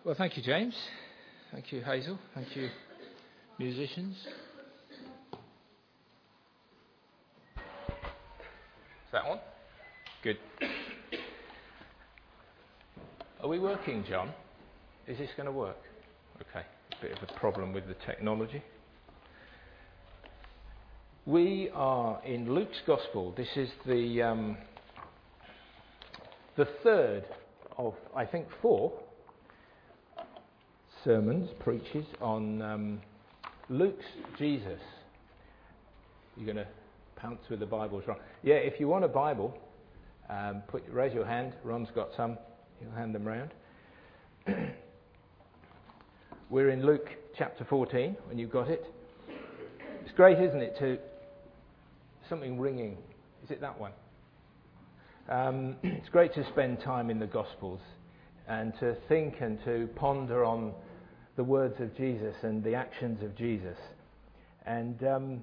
Well, thank you, James. Thank you, Hazel. Thank you, musicians. Is that on? Good. Are we working, John? Is this going to work? Okay. A bit of a problem with the technology. We are in Luke's Gospel. This is the third of, I think, 4 sermons, preaches on Luke's Jesus. You're going to pounce with the Bibles, Ron. Yeah, if you want a Bible, raise your hand. Ron's got some. He'll hand them round. We're in Luke chapter 14, when you've got it. It's great, isn't it, something ringing. Is it that one? It's great to spend time in the Gospels and to think and to ponder on the words of Jesus and the actions of Jesus. And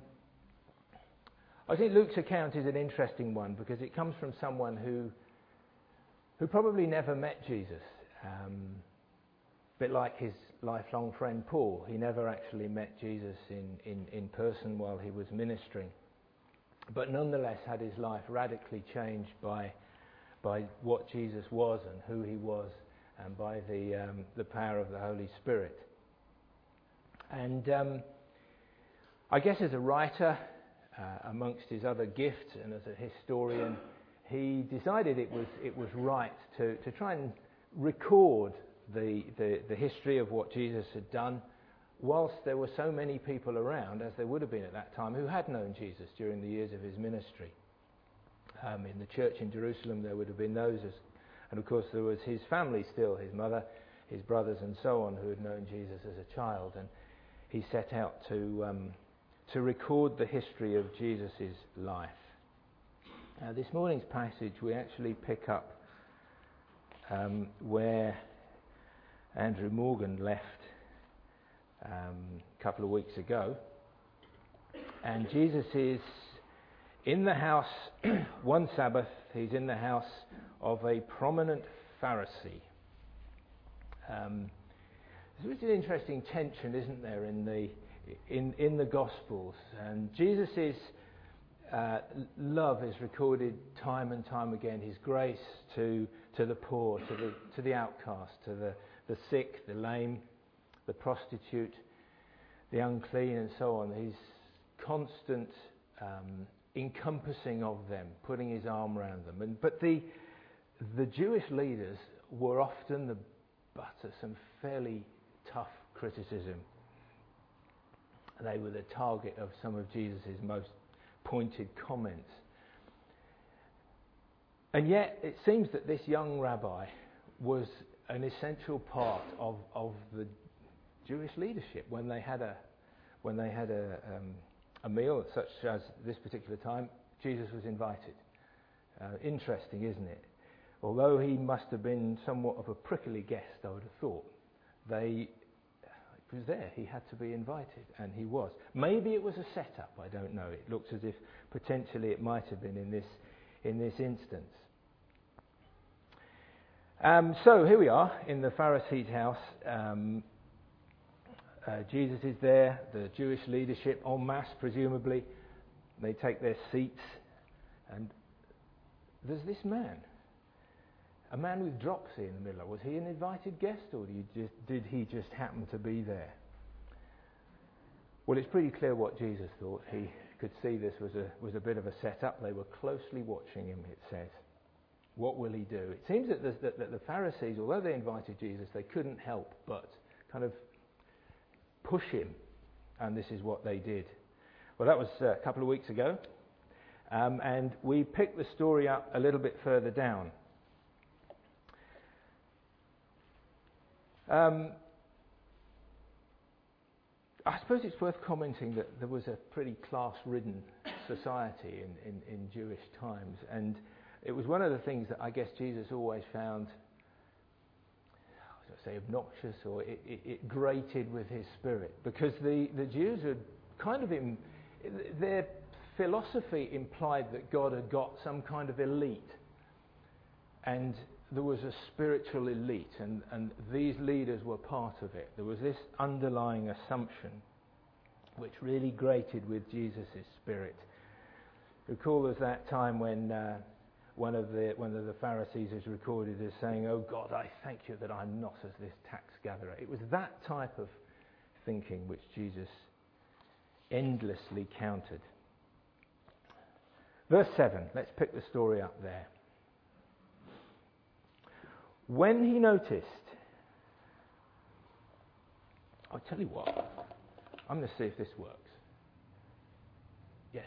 I think Luke's account is an interesting one because it comes from someone who probably never met Jesus. A bit like his lifelong friend Paul. He never actually met Jesus in person while he was ministering, but nonetheless had his life radically changed by what Jesus was and who he was, and by the power of the Holy Spirit. And I guess as a writer, amongst his other gifts, and as a historian, he decided it was right to try and record the history of what Jesus had done, whilst there were so many people around, as there would have been at that time, who had known Jesus during the years of his ministry. In the church in Jerusalem there would have been those, and of course there was his family still, his mother, his brothers and so on, who had known Jesus as a child, and he set out to record the history of Jesus' life. This morning's passage we actually pick up where Andrew Morgan left a couple of weeks ago, and Jesus is in the house one Sabbath. He's in the house of a prominent Pharisee. There's an interesting tension, isn't there, in the Gospels? And Jesus' love is recorded time and time again. His grace to the poor, to the outcast, to the sick, the lame, the prostitute, the unclean, and so on. His constant encompassing of them, putting his arm around them. But the Jewish leaders were often the butt of some fairly tough criticism. They were the target of some of Jesus' most pointed comments. And yet it seems that this young rabbi was an essential part of the Jewish leadership when they had a meal such as this particular time. Jesus was invited. Interesting, isn't it? Although he must have been somewhat of a prickly guest, I would have thought. He was there. He had to be invited, and he was. Maybe it was a setup. I don't know. It looks as if potentially it might have been in this instance. So here we are in the Pharisee's house. Jesus is there. The Jewish leadership, en masse, presumably, they take their seats, and there's this man. A man with dropsy in the middle. Was he an invited guest, or did he just happen to be there? Well, it's pretty clear what Jesus thought. He could see this was a bit of a setup. They were closely watching him, it says. What will he do? It seems that the Pharisees, although they invited Jesus, they couldn't help but kind of push him, and this is what they did. Well, that was a couple of weeks ago, and we picked the story up a little bit further down. I suppose it's worth commenting that there was a pretty class-ridden society in Jewish times, and it was one of the things that I guess Jesus always found, obnoxious, or it grated with his spirit, because the Jews had kind of their philosophy implied that God had got some kind of elite, and there was a spiritual elite, and these leaders were part of it. There was this underlying assumption which really grated with Jesus' spirit. Recall there's that time when one of the Pharisees is recorded as saying, "Oh God, I thank you that I'm not as this tax gatherer." It was that type of thinking which Jesus endlessly countered. Verse 7, let's pick the story up there. When he noticed, I'll tell you what, I'm going to see if this works. Yes.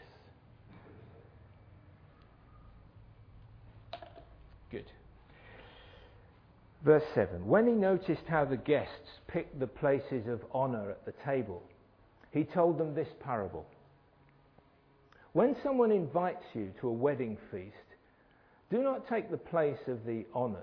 Good. Verse 7, when he noticed how the guests picked the places of honour at the table, he told them this parable. When someone invites you to a wedding feast, do not take the place of the honoured.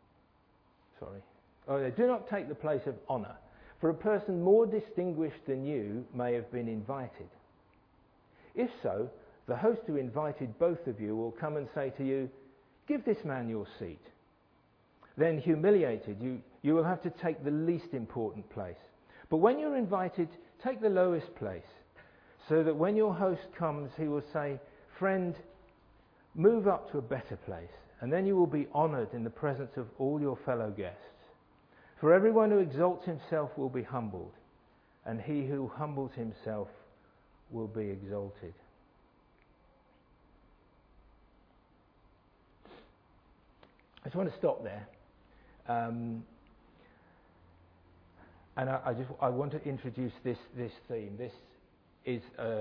Do not take the place of honour, for a person more distinguished than you may have been invited. If so, the host who invited both of you will come and say to you, "Give this man your seat." Then, humiliated, you will have to take the least important place. But when you're invited, take the lowest place, so that when your host comes, he will say, "Friend, move up to a better place," and then you will be honoured in the presence of all your fellow guests. For everyone who exalts himself will be humbled, and he who humbles himself will be exalted. I just want to stop there. And I want to introduce this theme. This is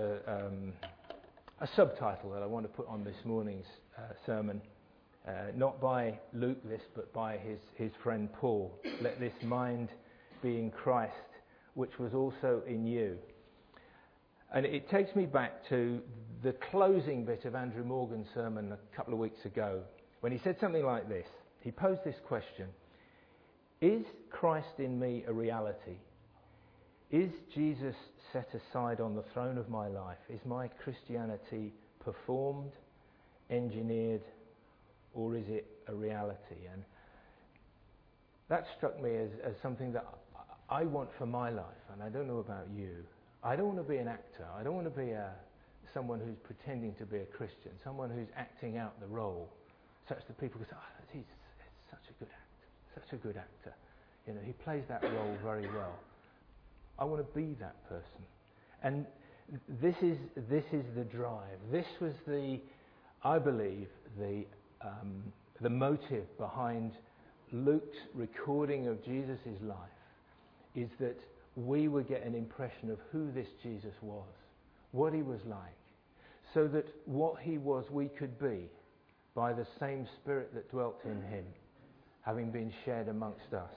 a subtitle that I want to put on this morning's sermon. Not by Luke, but by his friend Paul. Let this mind be in Christ, which was also in you. And it takes me back to the closing bit of Andrew Morgan's sermon a couple of weeks ago, when he said something like this. He posed this question: is Christ in me a reality? Is Jesus set aside on the throne of my life? Is my Christianity performed, engineered, or is it a reality? And that struck me as something that I want for my life, and I don't know about you. I don't want to be an actor. I don't want to be someone who's pretending to be a Christian, someone who's acting out the role, such that people can say, "Oh, he's such a good actor, such a good actor. You know, he plays that role very well." I want to be that person. And this is the drive. This was I believe, the motive behind Luke's recording of Jesus' life, is that we would get an impression of who this Jesus was, what he was like, so that what he was we could be by the same Spirit that dwelt in him, having been shared amongst us.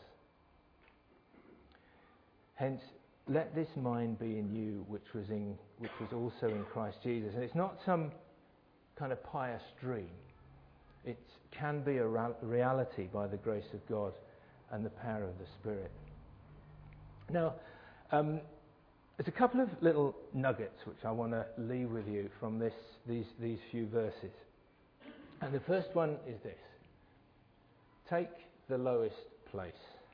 Hence, let this mind be in you, which was also in Christ Jesus. And it's not some kind of pious dream. It can be a reality by the grace of God and the power of the Spirit. Now, there's a couple of little nuggets which I want to leave with you from these few verses. And the first one is this: take the lowest place.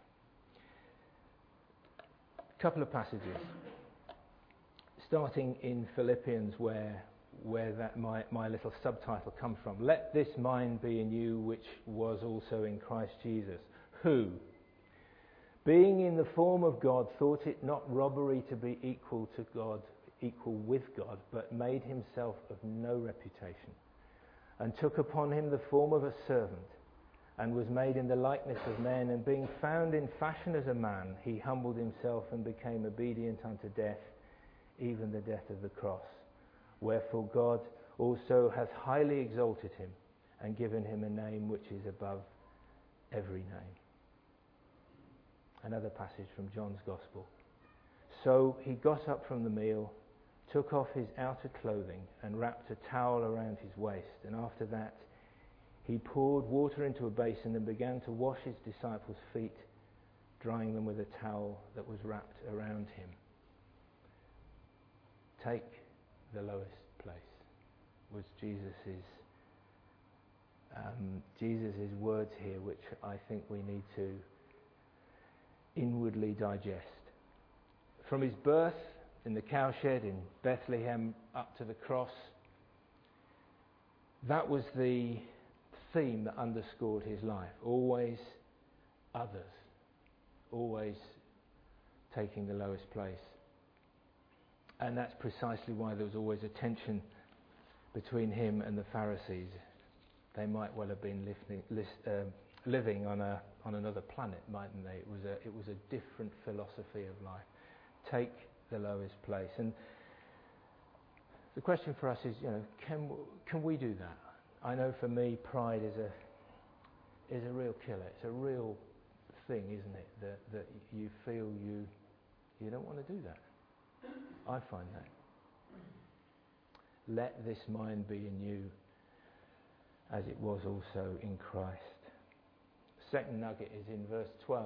A couple of passages, starting in Philippians, where that my little subtitle comes from. Let this mind be in you, which was also in Christ Jesus, who, being in the form of God, thought it not robbery to be equal with God, but made himself of no reputation, and took upon him the form of a servant, and was made in the likeness of men, and being found in fashion as a man, he humbled himself and became obedient unto death, even the death of the cross. Wherefore God also hath highly exalted him, and given him a name which is above every name. Another passage from John's Gospel. So he got up from the meal, took off his outer clothing, and wrapped a towel around his waist, and after that he poured water into a basin and began to wash his disciples' feet, drying them with a towel that was wrapped around him. Take the lowest place was Jesus' Jesus' words here, which I think we need to inwardly digest. From his birth in the cowshed in Bethlehem up to the cross, that was the theme that underscored his life. Always others. Always taking the lowest place. And that's precisely why there was always a tension between him and the Pharisees. They might well have been living on another planet, mightn't they? It was a different philosophy of life. Take the lowest place. And the question for us is, can we do that? I know for me, pride is a real killer. It's a real thing, isn't it? That you feel you don't want to do that. I find that. Let this mind be in you, as it was also in Christ. The second nugget is in verse 12.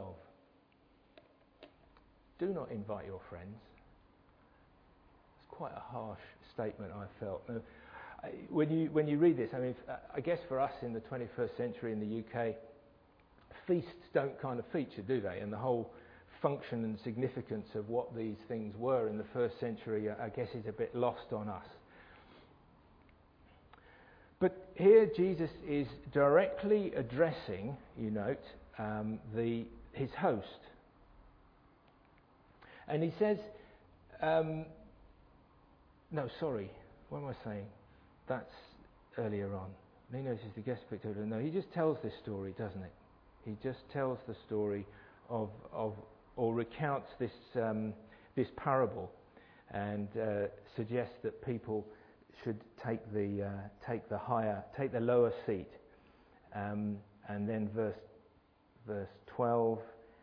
Do not invite your friends. It's quite a harsh statement, I felt. Now, when you read this, I guess for us in the 21st century in the UK, feasts don't kind of feature, do they? And the whole function and significance of what these things were in the first century, I guess, is a bit lost on us. But here Jesus is directly addressing, you note, his host. And he says, what am I saying? That's earlier on. He notices the guest picture. No, he just tells this story, doesn't it? He just tells the story or recounts this parable and suggests that people should take the lower seat. And then verse 12,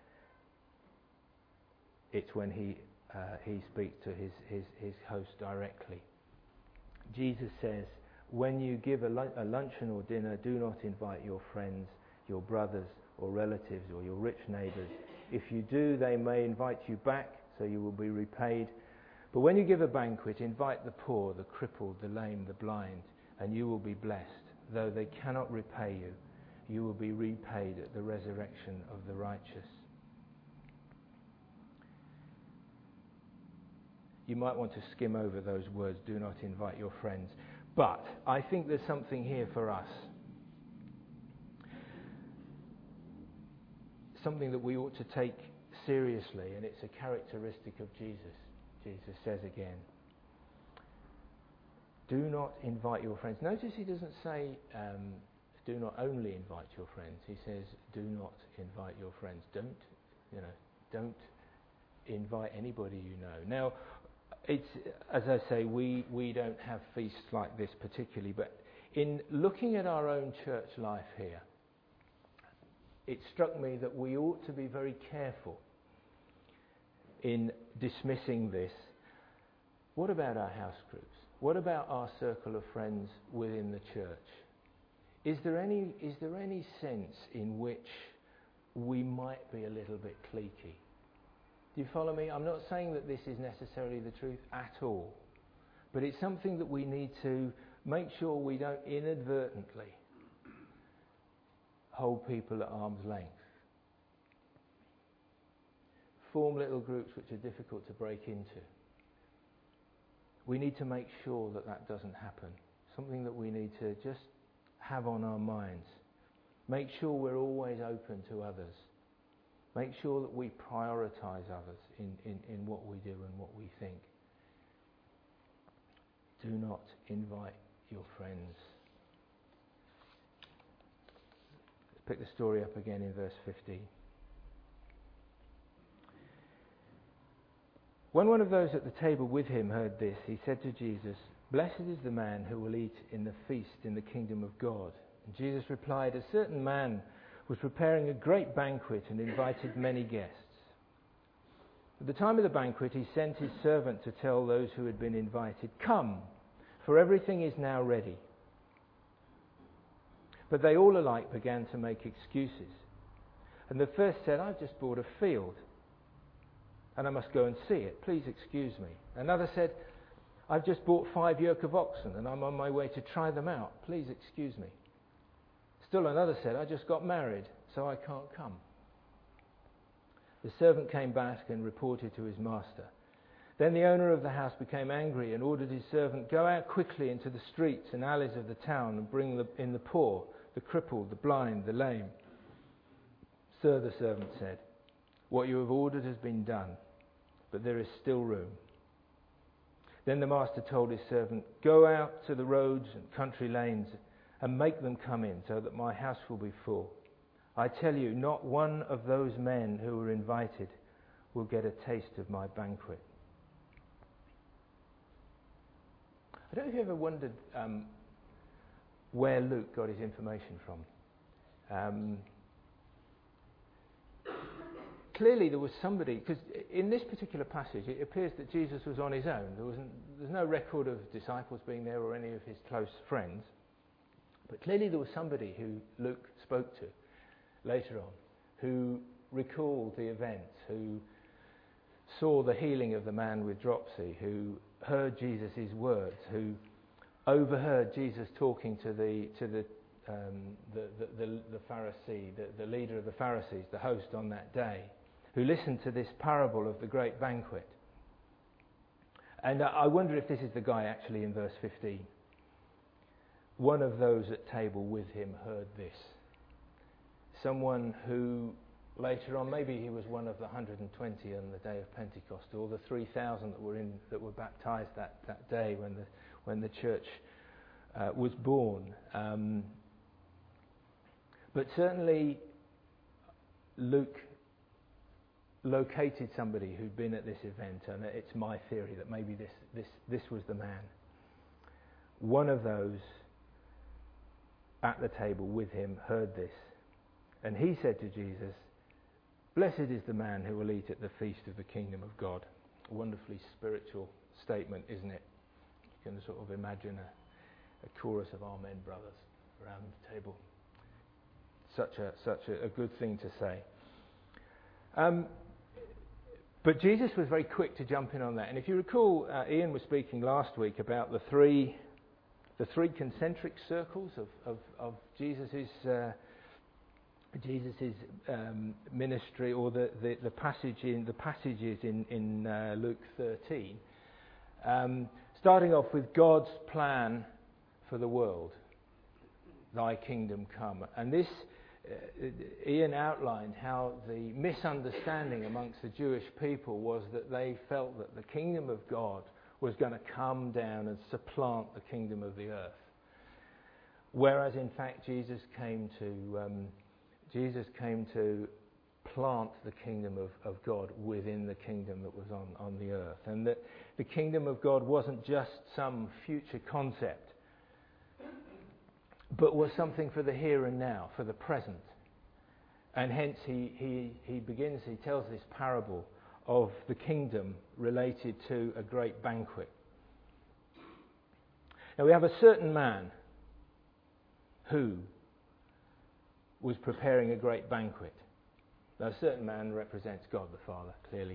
it's when he speaks to his host directly. Jesus says, when you give a luncheon or dinner, do not invite your friends, your brothers or relatives or your rich neighbours. If you do, they may invite you back, so you will be repaid. But when you give a banquet, invite the poor, the crippled, the lame, the blind, and you will be blessed. Though they cannot repay you, you will be repaid at the resurrection of the righteous. You might want to skim over those words, do not invite your friends. But I think there's something here for us. Something that we ought to take seriously, and it's a characteristic of Jesus. Jesus says again, do not invite your friends. Notice he doesn't say, do not only invite your friends. He says, do not invite your friends. Don't invite anybody you know. Now, it's, as I say, we don't have feasts like this particularly, but in looking at our own church life here, it struck me that we ought to be very careful in dismissing this. What about our house groups? What about our circle of friends within the church? Is there any sense in which we might be a little bit cliquey? Do you follow me? I'm not saying that this is necessarily the truth at all, but it's something that we need to make sure we don't inadvertently hold people at arm's length. Form little groups which are difficult to break into. We need to make sure that that doesn't happen. Something that we need to just have on our minds. Make sure we're always open to others. Make sure that we prioritise others in what we do and what we think. Do not invite your friends. Let's pick the story up again in verse 15. When one of those at the table with him heard this, he said to Jesus, "Blessed is the man who will eat in the feast in the kingdom of God." And Jesus replied, "A certain man was preparing a great banquet and invited many guests. At the time of the banquet, he sent his servant to tell those who had been invited, 'Come, for everything is now ready.' But they all alike began to make excuses. And the first said, 'I've just bought a field, and I must go and see it. Please excuse me.' Another said, 'I've just bought 5 yoke of oxen, and I'm on my way to try them out. Please excuse me.' Still another said, I just got married, so I can't come. The servant came back and reported to his master. Then the owner of the house became angry and ordered his servant, go out quickly into the streets and alleys of the town and bring in the poor, the crippled, the blind, the lame. Sir, the servant said, what you have ordered has been done, but there is still room. Then the master told his servant, go out to the roads and country lanes and make them come in so that my house will be full. I tell you, not one of those men who were invited will get a taste of my banquet. I don't know if you ever wondered where Luke got his information from. Clearly there was somebody, because in this particular passage it appears that Jesus was on his own. There's no record of disciples being there or any of his close friends. But clearly there was somebody who Luke spoke to later on, who recalled the events, who saw the healing of the man with dropsy, who heard Jesus' words, who overheard Jesus talking to the Pharisee, the leader of the Pharisees, the host on that day, who listened to this parable of the great banquet. And I wonder if this is the guy actually in verse 15. One of those at table with him heard this. Someone who later on, maybe he was one of the 120 on the day of Pentecost, or the 3,000 that were baptized that day when the church was born. But certainly Luke located somebody who'd been at this event, and it's my theory that maybe this was the man. One of those at the table with him heard this, and he said to Jesus, blessed is the man who will eat at the feast of the kingdom of God. A wonderfully spiritual statement, isn't it? You can sort of imagine a chorus of Amen brothers around the table. Such a good thing to say. But Jesus was very quick to jump in on that. And if you recall, Ian was speaking last week about the three concentric circles of Jesus's ministry, or the passages in Luke 13, starting off with God's plan for the world, thy kingdom come. And this, Ian outlined how the misunderstanding amongst the Jewish people was that they felt that the kingdom of God was going to come down and supplant the kingdom of the earth. Whereas in fact Jesus came to plant the kingdom of God within the kingdom that was on the earth. And that the kingdom of God wasn't just some future concept, but was something for the here and now, for the present. And hence he tells this parable of the kingdom related to a great banquet. Now we have a certain man who was preparing a great banquet. Now a certain man represents God the Father, clearly.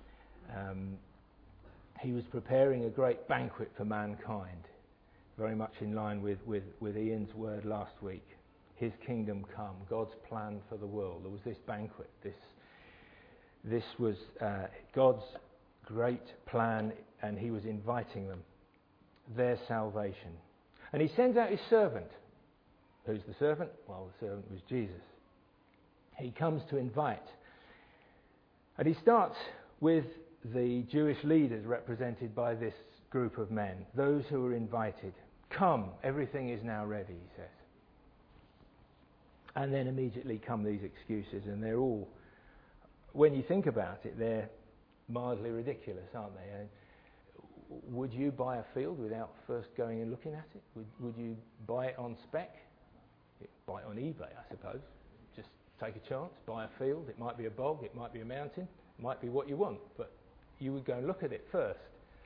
He was preparing a great banquet for mankind, very much in line with Ian's word last week. His kingdom come, God's plan for the world. There was this banquet. This was God's great plan, and he was inviting them, their salvation. And he sends out his servant. Who's the servant? Well, the servant was Jesus. He comes to invite. And he starts with the Jewish leaders represented by this group of men, those who were invited. Come, everything is now ready, he says. And then immediately come these excuses, and they're all, when you think about it, they're mildly ridiculous, aren't they? Would you buy a field without first going and looking at it? Would you buy it on spec? Buy it on eBay, I suppose. Just take a chance, buy a field. It might be a bog, it might be a mountain, it might be what you want, but you would go and look at it first.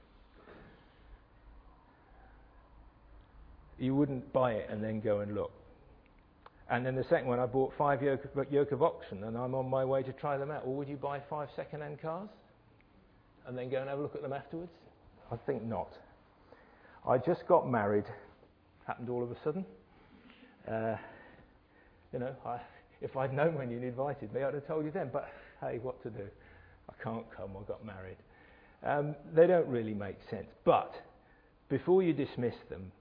You wouldn't buy it and then go and look. And then the second one, I bought 5 yoke of oxen and I'm on my way to try them out. Or would you buy 5 second-hand cars and then go and have a look at them afterwards? I think not. I just got married. Happened all of a sudden. If I'd known when you invited me, I'd have told you then. But hey, what to do? I can't come. I got married. They don't really make sense. But before you dismiss them,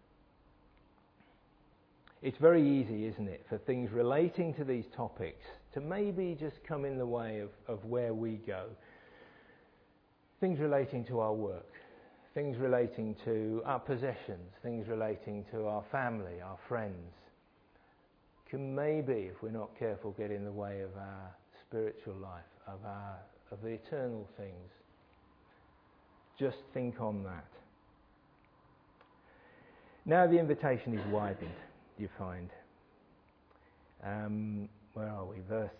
it's very easy, isn't it, for things relating to these topics to maybe just come in the way of where we go. Things relating to our work, things relating to our possessions, things relating to our family, our friends, can maybe, if we're not careful, get in the way of our spiritual life, of the eternal things. Just think on that. Now the invitation is widened, you find. Where are we? Verse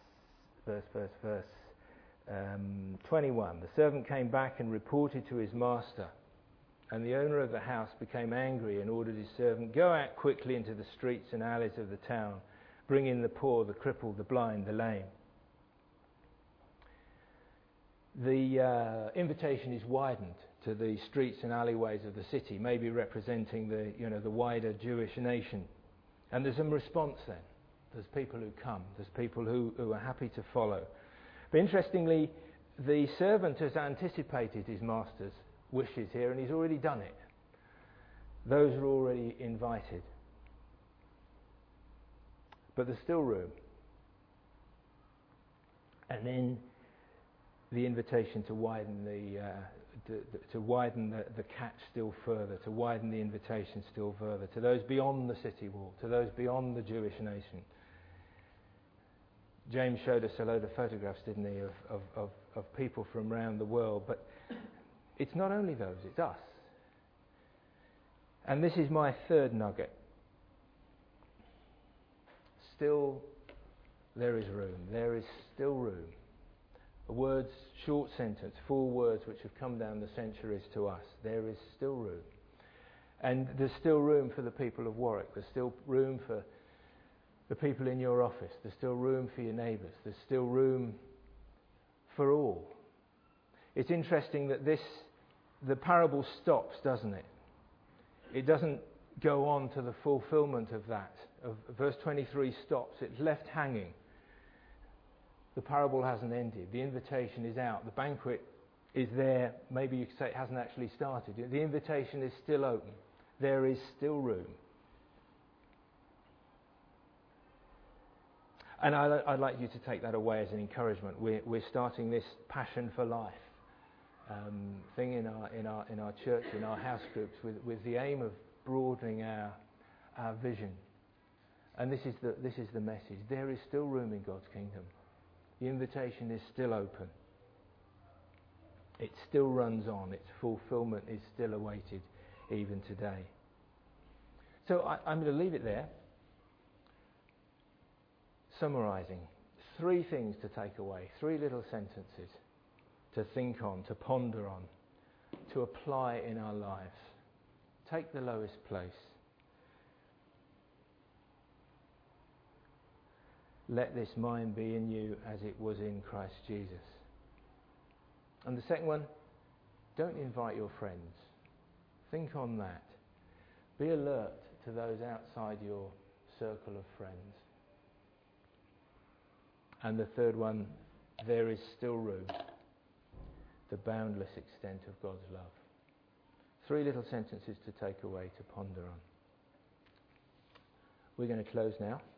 21. The servant came back and reported to his master, and the owner of the house became angry and ordered his servant, "Go out quickly into the streets and alleys of the town, bring in the poor, the crippled, the blind, the lame." The invitation is widened to the streets and alleyways of the city, maybe representing the wider Jewish nation. And there's some response then. There's people who come. There's people who are happy to follow. But interestingly, the servant has anticipated his master's wishes here, and he's already done it. Those are already invited. But there's still room. And then the invitation to widen the catch still further, to widen the invitation still further, to those beyond the city wall, to those beyond the Jewish nation. James showed us a load of photographs, didn't he, of people from around the world. But it's not only those, it's us. And this is my third nugget. Still, there is room. There is still room. A word's short sentence, 4 words which have come down the centuries to us. There is still room. And there's still room for the people of Warwick. There's still room for the people in your office. There's still room for your neighbours. There's still room for all. It's interesting that the parable stops, doesn't it? It doesn't go on to the fulfilment of that. Verse 23 stops. It's left hanging. The parable hasn't ended. The invitation is out. The banquet is there. Maybe you could say it hasn't actually started. The invitation is still open. There is still room. And I'd like you to take that away as an encouragement. We're starting this Passion for Life thing in our church, in our house groups, with the aim of broadening our vision. And this is the message. There is still room in God's kingdom. The invitation is still open. It still runs on. Its fulfilment is still awaited even today. So I'm going to leave it there. Summarising, 3 things to take away, 3 little sentences to think on, to ponder on, to apply in our lives. Take the lowest place. Let this mind be in you as it was in Christ Jesus. And the second one, don't invite your friends. Think on that. Be alert to those outside your circle of friends. And the third one, there is still room. The boundless extent of God's love. 3 little sentences to take away, to ponder on. We're going to close now.